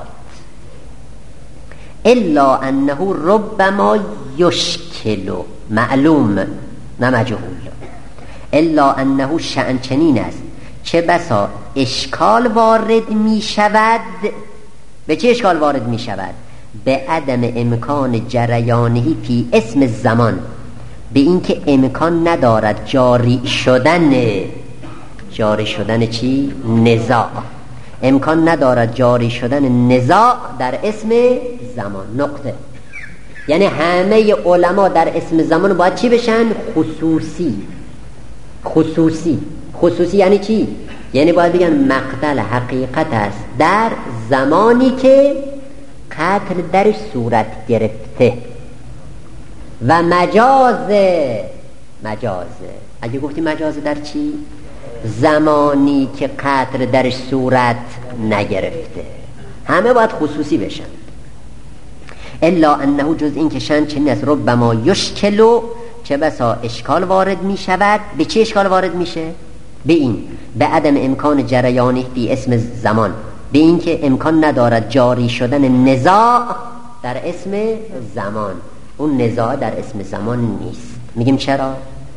الا انه ربما یشکل، معلوم نه مجهول، الا انه شأن چنین است چه بسا اشکال وارد می شود. به چه اشکال وارد می شود؟ به عدم امکان جریانهی فی اسم زمان، به اینکه امکان ندارد جاری شدن، جاری شدن چی؟ نزاع، امکان ندارد جاری شدن نزاع در اسم زمان. نقطه. یعنی همه علما در اسم زمان باید چی بشن؟ خصوصی. خصوصی خصوصی یعنی چی؟ یعنی باید بگن مقتل حقیقت است در زمانی که قتل درش صورت گرفته و مجازه. مجازه اگه گفتی مجازه در چی؟ زمانی که قتل درش صورت نگرفته. همه باید خصوصی بشن. الا انه جز این که شأن چنین است ربما یشکلو، چه بسا اشکال وارد می شود. به چه اشکال وارد میشه؟ به این، به عدم امکان جریانی فی اسم زمان، به این که امکان ندارد جاری شدن نزاع در اسم زمان. اون نزاع در اسم زمان نیست. میگیم چرا؟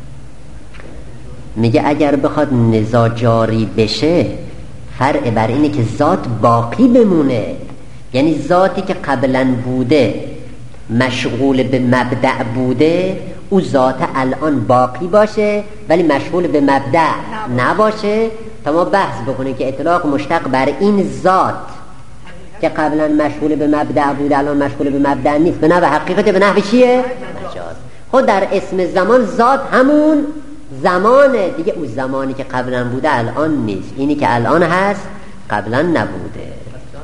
میگه اگر بخواد نزاع جاری بشه فرع بر اینه که ذات باقی بمونه، یعنی ذاتی که قبلا بوده مشغول به مبدأ بوده او ذات الان باقی باشه ولی مشغول به مبدأ نباشه، تا ما بحث بکنیم که اطلاق مشتق بر این ذات که قبلا مشغول به مبدأ بوده الان مشغول به مبدأ نیست، به نحو حقیقت، به نحو چیه؟ مجاز. خود در اسم زمان ذات همون زمانه دیگه، اون زمانی که قبلا بوده الان نیست، اینی که الان هست قبلا نبوده.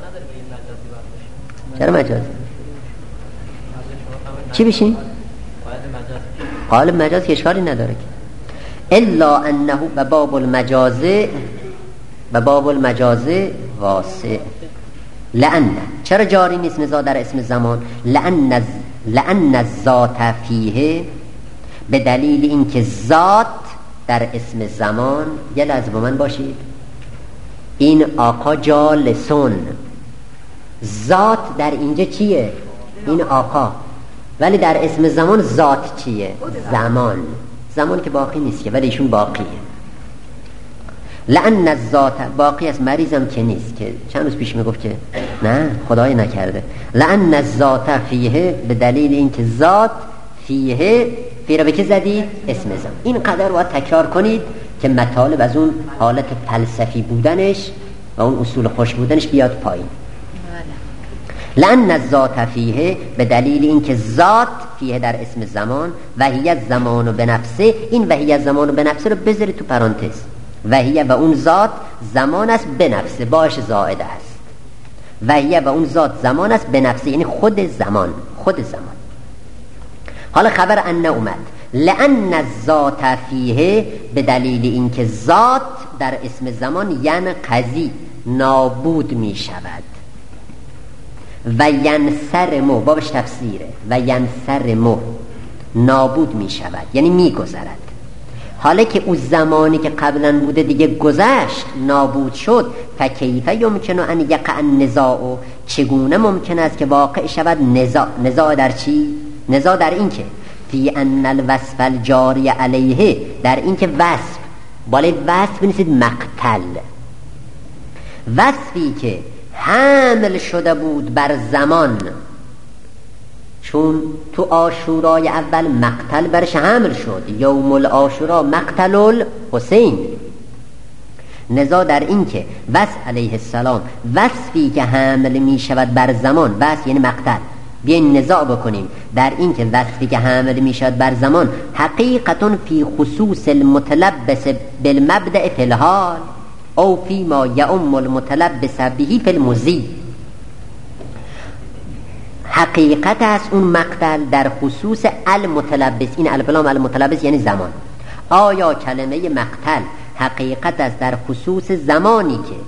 چرا مجاز؟ چی بشین؟ قالب مجاز که اشکالی نداره که. الا انه و باب المجازه و باب المجازه واسع. لأن چرا جاری نیست نزاع در اسم زمان؟ لأن لأن الذات فیه، به دلیل اینکه ذات در اسم زمان، یه لحظه با من باشید، این آقا جالسون، ذات در اینجا چیه؟ این آقا ولی در اسم زمان ذات چیه؟ زمان. زمان که باقی نیست که، ولی ایشون باقیه. لأن الذات باقی است، مریضم که نیست، که چند روز پیش میگفت که نه خدای نکرده. لأن الذات فیه، به دلیل اینکه ذات فیه، فی را به که زدید؟ اسم زمان. این قدر باید تکرار کنید که مطالب از اون حالت فلسفی بودنش و اون اصول خوش بودنش بیاد پایین. لأن الذات فیه، به دلیل اینکه ذات فیه در اسم زمان، و هی زمان و به نفسه، این و هی زمان و به نفسه رو بذارید تو پرانتز. و هی و اون ذات زمان است به نفسه، باش زائد است. و هی و اون ذات زمان است به نفسه، یعنی خود زمان، خود زمان. حالا خبر ان اومد لأن الذات فیه، به دلیل اینکه ذات در اسم زمان ینقضی، نابود می شود. و ینصرم، بابش تفسیره، و ینصرم، نابود می شود یعنی می گذرد. حالا که اون زمانی که قبلا بوده دیگه گذشت، نابود شد، فکیف یمکن ان یقع النزاع، چگونه ممکن است که واقع شود نزاع؟ نزاع در چی؟ نزاع در این که فی ان الوصف الجاری علیه، در این که وصف، بالای وصف بنویسید مقتل، وصفی که حمل شده بود بر زمان، چون تو عاشورای اول مقتل برش حمل شد، یوم العاشورا مقتل الحسین. نزاع در این که وصف علیه السلام، وصفی که حمل می شود بر زمان، وصف یعنی مقتل، بیاین نزاع بکنیم در این که وصفی که حمل می شود بر زمان حقیقتون فی خصوص المتلبس بالمبدأ فی الحال او فی ما یعم المتلبس بهی فی المضی. حقیقت است اون مقتل در خصوص المتلبس، این الفلام المتلبس یعنی زمان. آیا کلمه مقتل حقیقت است در خصوص زمانی که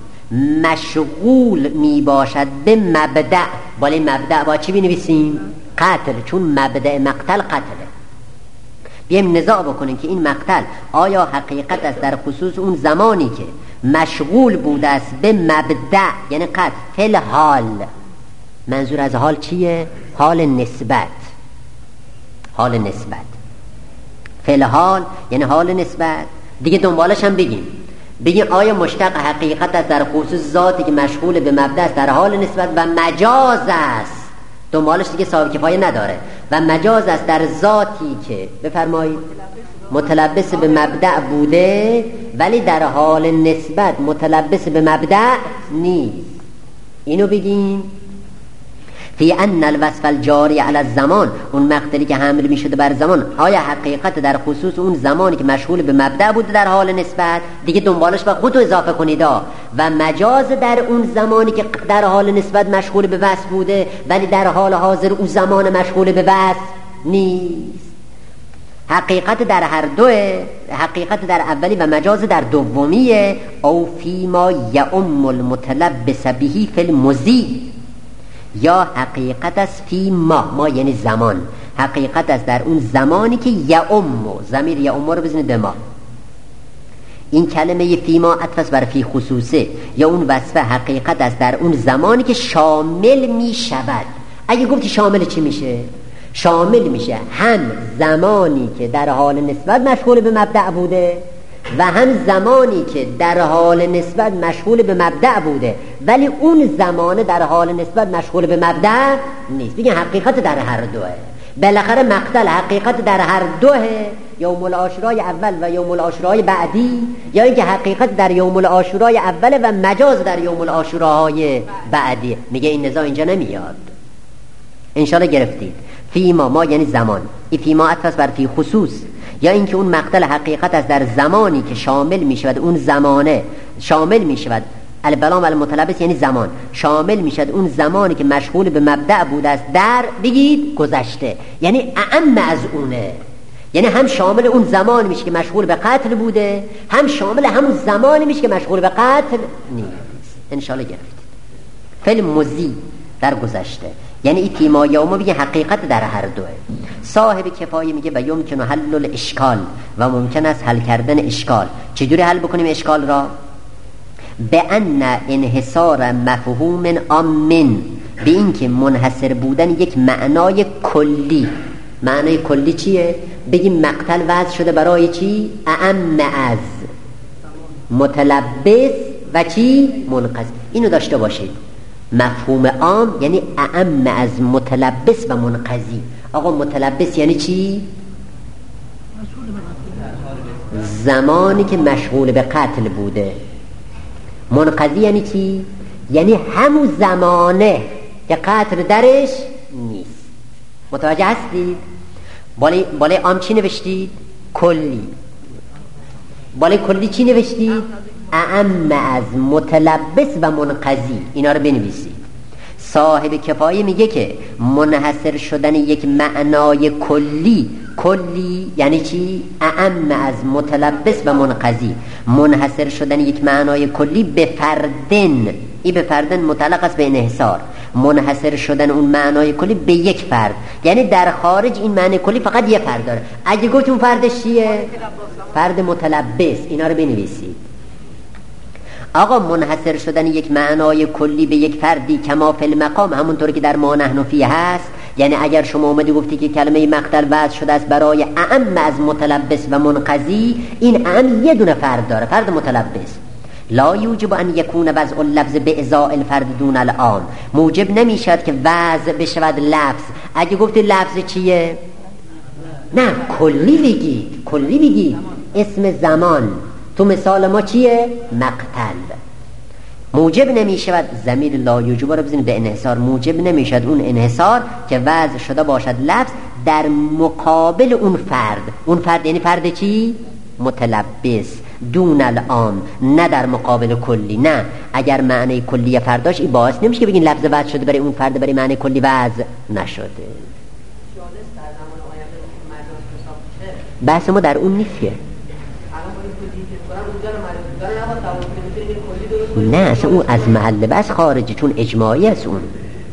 مشغول می باشد به مبدأ، بالای مبدأ با چی بنویسیم؟ قتل، چون مبدأ مقتل قتله. بیایم نزاع بکنیم که این مقتل آیا حقیقت است در خصوص اون زمانی که مشغول بوده است به مبدأ یعنی قتل، فی الحال. منظور از حال چیه؟ حال نسبت، حال نسبت. فی الحال یعنی حال نسبت. دیگه دنبالش هم بگیم بگیم آیا مشتق حقیقت است در خصوص ذاتی که مشغول به مبدأ است در حال نسبت، و مجاز است، دنبالش دیگه صاحب کفایه نداره، و مجاز است در ذاتی که بفرمایید متلبس به مبدأ بوده ولی در حال نسبت متلبس به مبدأ نیست. اینو بگیم. فی ان الوصف الجاری علی الزمان، اون مقتلی که حمل می شده بر زمان، آیا حقیقت در خصوص اون زمانی که مشغول به مبدأ بوده در حال نسبت، دیگه دنبالش با خودتو اضافه کنید، و مجاز در اون زمانی که در حال نسبت مشغول به وصف بوده ولی در حال حاضر اون زمان مشغول به وصف نیست. حقیقت در هر دوه، حقیقت در اولی و مجاز در دومیه. او فی ما یعم المتلبس بهی فی المضی، یا حقیقت است فی ما، ما یعنی زمان، حقیقت است در اون زمانی که یعم، ضمیر یعم رو بزنید به ما. این کلمه فی ما عطف است بر فی خصوصه، یا اون وصفه حقیقت است در اون زمانی که شامل می شود. اگه گفتی شامل چی میشه؟ شامل میشه هم زمانی که در حال نسبت مشغول به مبدأ بوده و هم زمانی که در حال نسبت مشغول به مبدأ بوده ولی اون زمانه در حال نسبت مشغول به مبدأ نیست. بگن حقیقت در هر دوه. بالاخره مقتل حقیقت در هر دوه، یوم العاشورای اول و یوم العاشورای بعدی، یا اینکه حقیقت در یوم العاشورای اول و مجاز در یوم العاشورای بعدی. میگه این نزاع اینجا نمیاد. انشاءالله گرفتید. فی ما، ما یعنی زمان، این فی ما عطف بر فی خصوص، یا اینکه اون مقتل حقیقت است در زمانی که شامل می شود، اون زمانه شامل می شود، البلام المتلبس یعنی زمان، شامل می شود اون زمانی که مشغول به مبدأ بوده است در بگید گذشته، یعنی اعم از اونه، یعنی هم شامل اون زمان میشه که مشغول به قتل بوده، هم شامل همون زمانی میشه که مشغول به قتل نیست. انشاءالله گرفتید. فیلم مزی در گذشته، یعنی این فیما یوم بگه حقیقت در هر دوه. صاحب کفایه میگه و یمکن حل الاشکال، و ممکن است حل کردن اشکال. چجوری حل بکنیم اشکال را؟ به ان انحصار مفهوم عام به این که منحصر بودن یک معنای کلی. معنای کلی چیه؟ بگیم مقتل وضع شده برای چی؟ اعم از متلبس و چی؟ منقضی. اینو داشته باشید. مفهوم عام یعنی اعم از متلبس و منقضی. آقا متلبس یعنی چی؟ زمانی که مشغول به قتل بوده. منقضی یعنی چی؟ یعنی همون زمانه که قتل درش نیست. متوجه هستید؟ بالای بالای عام چی نوشتید؟ کلی. بالای کلی چی نوشتید؟ اعم از متلبس و منقضی. اینا رو بنویسید. صاحب کفایه میگه که منحصر شدن یک معنای کلی، کلی یعنی چی؟ اعم از متلبس و منقضی. منحصر شدن یک معنای کلی به فردن، این به فردن متعلق است به انحصار. منحصر شدن اون معنای کلی به یک فرد، یعنی در خارج این معنی کلی فقط یه فرد داره. اگه گفت اون فردش چیه؟ فرد متلبس. اینا رو بنویسید. آقا منحصر شدن یک معنای کلی به یک فردی کما فی المقام، همونطور که در ما نحن فیه هست. یعنی اگر شما اومدی گفتی که کلمه مقتل وضع شده است برای اعم از متلبس و منقضی، این اعم یه دونه فرد داره، فرد متلبس. لا یوجب ان یکون وضع اللفظ به ازاء الفرد دون العام، موجب نمیشد که وضع بشود لفظ. اگه گفتی لفظ چیه؟ نه کلی بگید، کلی بگید. اسم زمان تو مثال ما چیه؟ مقتل. موجب نمیشود، ضمیر لا یوجب رو بزنید به انحصار. موجب نمیشد اون انحصار که وضع شده باشد لفظ در مقابل اون فرد. اون فرد یعنی فرد چی؟ متلبس. دون العام، نه در مقابل کلی. نه اگر معنی کلی فرداش این باعث نمیشه که بگین لفظ وضع شده برای اون فرد، برای معنی کلی وضع نشده. بحث ما در اون نیستیه. نه اصلا اون از محل بس خارجی، چون اجماعی است اون.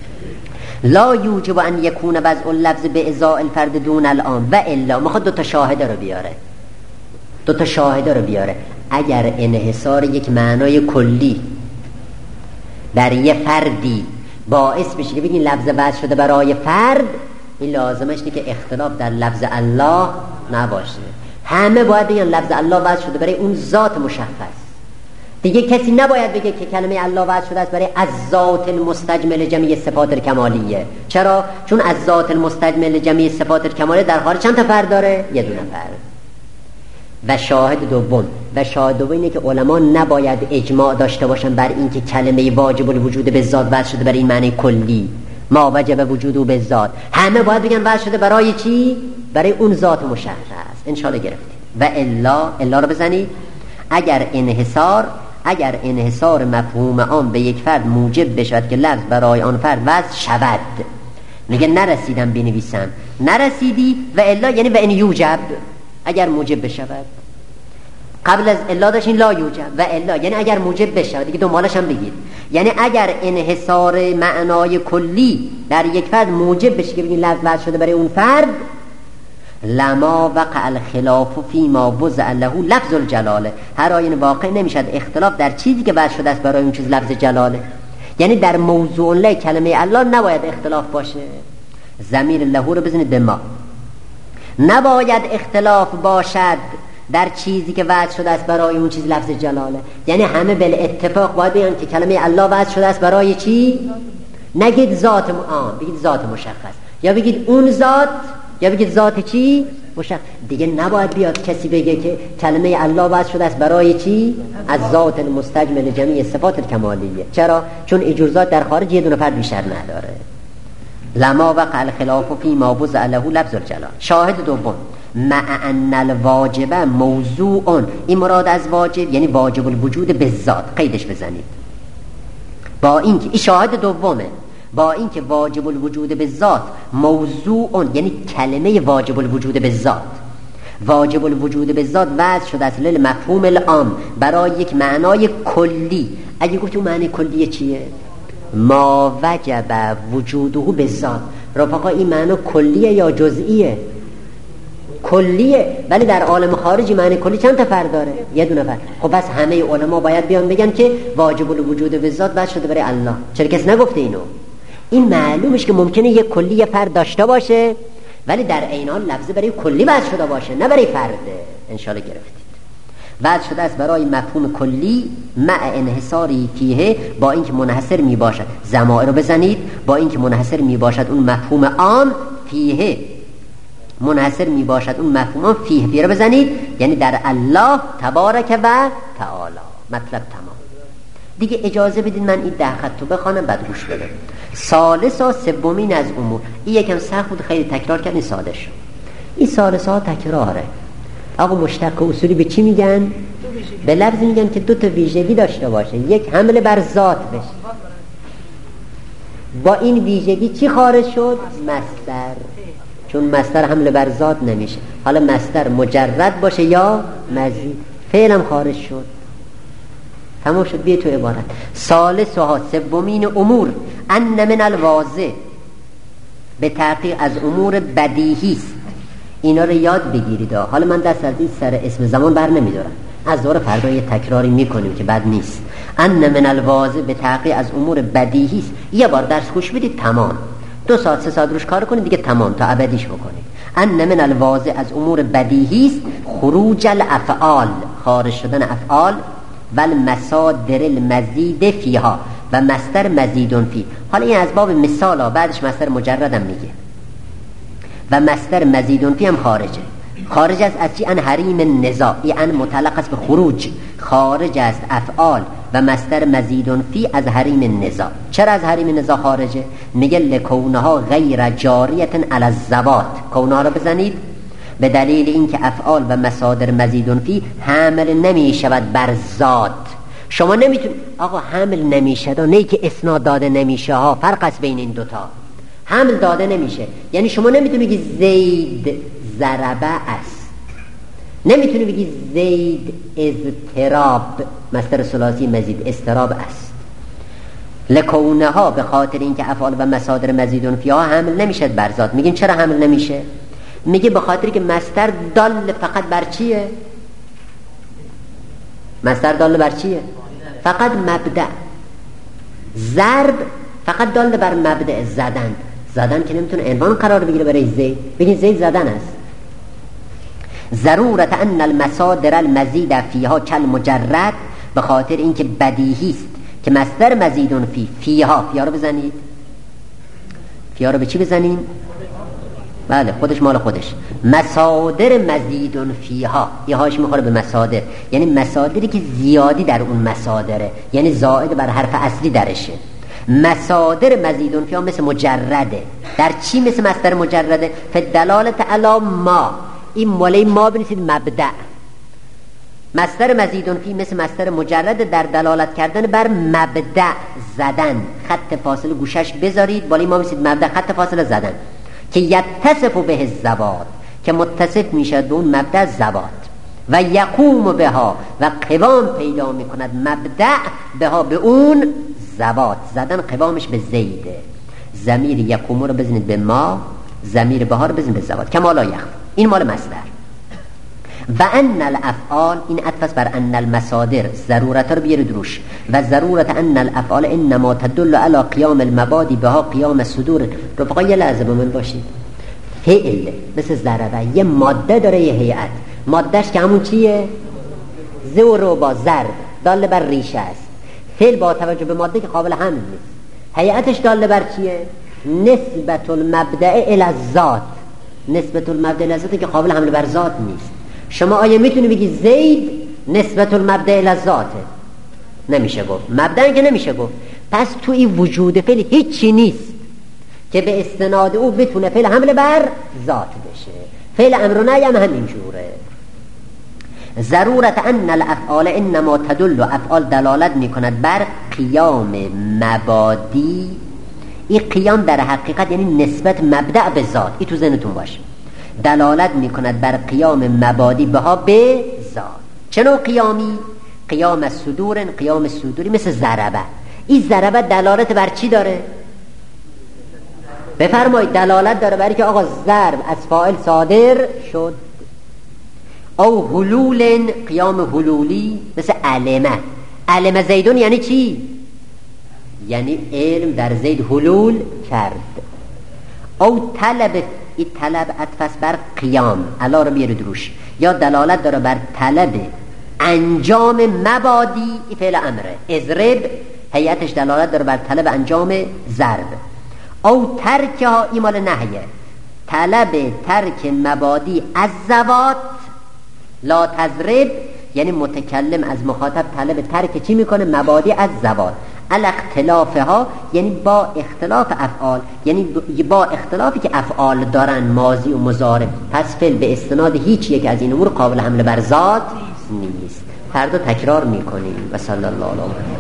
لا یوجب ان یکون وضع اللفظ به ازاء الفرد دون العام و الا. میخواد دو تا شاهده رو بیاره، دو تا شاهده رو بیاره. اگر انحصار یک معنای کلی در یه فردی باعث بشه که بگین لفظ وضع شده برای فرد، این لازمش اینه که اختلاف در لفظ الله نباشه. همه باید بگن لفظ الله وضع شده برای اون ذات مشخص. دیگه کسی نباید بگه که کلمه الله وضع شده است برای از ذات المستجمل جمعی صفات الکمالیه. چرا؟ چون از ذات المستجمل جمعی صفات الکمالیه در خارج چند تا فرد داره؟ یه دونه فرد. و شاهد دوم، و شاهد دوم اینه که علما نباید اجماع داشته باشن بر این که کلمه واجب الوجود به ذات وضع شده برای این معنی کلی، ما وجب وجوده به ذات. همه باید بگن وضع شده برای چی؟ برای اون ذات مشخص. ان شاء الله گرفتید. و الا، الا رو بزنید. اگر انحصار اگر انحصار مفهوم آن به یک فرد موجب بشود که لفظ برای آن فرد وضع شود، میگه نرسیدم بنویسم، نرسیدی. و الا یعنی و ان یوجب، اگر موجب بشود. قبل از الا داشتین لا یوجب، و الا یعنی اگر موجب بشود. دیگه دنبالش هم بگید. یعنی اگر انحصار معنای کلی در یک فرد موجب بشه که بگین لفظ وضع شده برای اون فرد، لما وقع الخلاف فی ما وضع له لفظ الجلاله، هر آینه واقع نمیشد اختلاف در چیزی که وضع شده است برای اون چیز لفظ جلاله. یعنی در موضوع له کلمه الله نباید اختلاف باشه. ضمیر له رو بزنید به ما. نباید اختلاف باشد در چیزی که وضع شده است برای اون چیز لفظ جلاله. یعنی همه بل اتفاق باید بگن که کلمه الله وضع شده است برای چی؟ نگید ذات آن، بگید ذات مشخص، یا بگید اون ذات، یا بگید ذات چی؟ مشخص. دیگه نباید بیاد کسی بگه که کلمه الله وضع شده است برای چی؟ از ذات المستجمل جمعی صفات الکمالیه. چرا؟ چون اینجور ذات در خارج یه دونه فرد بیشتر نداره. لما وقع الخلاف فی ما وضع له لفظ الجلال. شاهد دوم، مع ان الواجب موضوع، این مراد از واجب یعنی واجب الوجود به ذات. قیدش بزنید. با اینکه این شاهد دومه، با اینکه واجب الوجود به ذات موضوع یعنی کلمه واجب الوجود به ذات، واجب الوجود به ذات وضع شده است للمفهوم العام برای یک معنای کلی. اگه گفتیم معنی کلی چیه؟ ما وجب وجوده به ذات. رفقا این معنی کلیه یا جزئیه؟ کلیه. ولی در عالم خارجی معنی کلی چند تا فرد داره؟ یه دونه فرد. خب بس همه علما باید بیان بگن که واجب الوجود به ذات وضع شده برای الله. چرا کس نگفته اینو؟ این معلومش که ممکنه یک کلی یه فرد داشته باشه ولی در عین حال لفظه برای کلی وضع شده باشه نه برای فرده. انشالله گرفتید. وضع شده است برای مفهوم کلی مع انحصاری فیه، با اینکه منحصر می باشد. ضمائر رو بزنید، با اینکه منحصر می باشد اون مفهوم عام فیه، منحصر می باشد اون مفهوم عام فیه، فیه رو بزنید یعنی در الله تبارک و تعالی. مطلب تمام. دیگه اجازه بدید من این ده خط رو بخوانم بعد گوش بدم. ثالثا سومین از امور، این یکم سخت بود خیلی تکرار کردین ساده شد. این ثالثا تکراره. آقا مشتق اصولی به چی میگن؟ به لفظ میگن که دو تا ویژگی داشته باشه، یک حمل بر ذات بشه. با این ویژگی چی خارج شد؟ مصدر. چون مصدر حمل بر ذات نمیشه، حالا مصدر مجرد باشه یا مزید، فعلم خارج شد. تمام شد. بیه تو عبارت. ثالثها سومین امور ان من الواضح، به تحقیق از امور بدیهی است. اینا رو یاد بگیرید. حالا من دست از این سر اسم زمان بر نمیدارم، از دور فردا یه تکراری میکنیم که بد نیست. ان من الواضح، به تحقیق از امور بدیهی است. یه بار درس خوش بدید تمام، دو ساعت سه ساعت روش کار کنید دیگه تمام تا ابدیش بکنید. ان من الواضح، از امور بدیهی است خروج الافعال، خارج شدن افعال، و المصادر المزید فیها، و مصدر مزیدون فی. حالا این از باب مثال ها، بعدش مصدر مجردم میگه و مصدر مزیدون فی هم خارجه. خارج است از چی؟ ان حریم النزاع، این ان متعلق است به خروج، خارج است افعال و مصدر مزیدون فی از حریم النزاع. چرا از حریم النزاع خارجه؟ میگه لکونها غیر جاریت علی الزوات. کونها رو بزنید به دلیل اینکه افعال و مصادر مزیدون فی حمل نمی شود بر ذات. شما نمیتونید آقا حمل نمیشه، نه که اسناد داده نمیشه ها، فرق است بین این دوتا. حمل داده نمیشه یعنی شما نمیتونی بگی زید ضربه است، نمیتونی بگی زید اضطراب، مصدر ثلاثی مزید اضطراب است. لکونها، به خاطر اینکه افعال و مصادر مزیدون فیها حمل نمیشه بر ذات. میگین چرا حمل نمیشه؟ میگه به خاطر که مصدر دال فقط بر چیه؟ مصدر دال بر چیه؟ فقط مبدأ. ضرب فقط دال بر مبدأ، زدن. زدن که نمیتونه عنوان قرار بگیره برای زید. بگین زید زدن است. ضرورت ان المصادر المزید فیها کل مجرد، به خاطر اینکه بدیهی است که مصدر مزیدون فی فیها، فیها رو بزنید. فیها رو به چی بزنیم؟ بله خودش مال خودش. مصادر مزیدون فیها، یه هاش میخوره به مصادر، یعنی مصادری که زیادی در اون مصادره، یعنی زائد بر حرف اصلی درشه. مصادر مزیدون فیها مثل مجرده. در چی مثل مصدر مجرده؟ فدلالت علی ما، این مالی ما بنویسید مبدأ. مصدر مزیدون فی مثل مصدر مجرد در دلالت کردن بر مبدأ، زدن. خط فاصله گوشش بذارید، بالا ما بنویسید مبدأ، خط فاصله زدن. که یتصف به الزوات، که متصف میشد به اون مبدأ زوات. و یقوم بها، و قوام پیدا میکند مبدأ بها، به اون زوات. زدن قوامش به زیده. ضمیر یقوم رو بزنید به ما، ضمیر بها رو بزنید به زوات. کما لا یخفا، این مال مصدر. و ان الافعال، این عطف بر ان المصادر، ضرورت رو بیارید روش. و ضرورت ان الافعال انما تدل علی قیام المبادی بها قیام صدور. رفقا یه لحظه با من باشید. فعل مثل ضربه یه ماده داره، یه هیئت. مادهش که همون چیه؟ زور با ضرب، دال بر ریشه است. فعل با توجه به ماده که قابل حمل نیست. هیئتش دال بر چیه؟ نسبت المبدأ الی الذات. نسبت المبدأ الی الذات که قابل حمل بر ذات نیست. شما آیا میتونی بگی زید نسبت المبدأ الی الذات؟ نمیشه گفت. مبدأ که نمیشه گفت. پس تو این وجود فعل هیچی نیست که به استناد او بتونه فعل حمل بر ذات بشه. فعل امر و نهی هم همین جوره. ضرورت ان الافعال انما تدل، افعال دلالت میکند بر قیام مبادی. این قیام در حقیقت یعنی نسبت مبدأ به ذات. این تو ذهنتون باشه. دلالت میکند بر قیام مبادی بها به ذات. چه نوع قیامی؟ قیام صدور، قیام صدوری مثل ضربه. این ضربه دلالت بر چی داره؟ بفرمایید. دلالت داره برای که آقا ضرب از فاعل صادر شد. او حلول، قیام حلولی مثل علمه. علمه زیدون یعنی چی؟ یعنی علم در زید حلول کرد. او طلب، این طلب عطف بر قیام، علا رو بیارید روش، یا دلالت داره بر طلب انجام مبادی، این فعل امره. اضرب هیئتش دلالت داره بر طلب انجام ضرب. او ترک ها ایمال نهیه، طلب ترک مبادی از زوات، لا تضرب یعنی متکلم از مخاطب طلب ترک چی میکنه؟ مبادی از زوات. الاختلافها یعنی با اختلاف افعال، یعنی با اختلافی که افعال دارن ماضی و مضارع، پس فعل به استناد هیچ یک از این امور قابل حمل بر ذات نیست. فردا تکرار میکنیم. و صلی الله علیه و